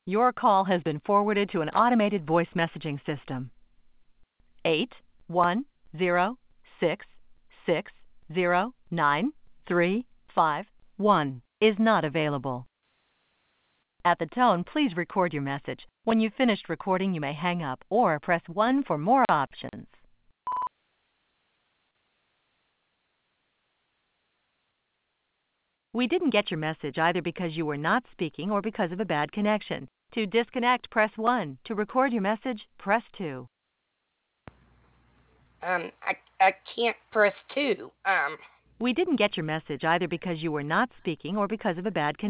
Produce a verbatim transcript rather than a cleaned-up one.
Your call has been forwarded to an automated voice messaging system. eight one zero six six zero nine three five one is not available. At the tone, please record your message. When you've finished recording, you may hang up or press one for more options. We didn't get your message either because you were not speaking or because of a bad connection. To disconnect, press one. To record your message, press two. Um, I, I can't press two. Um. We didn't get your message either because you were not speaking or because of a bad connection.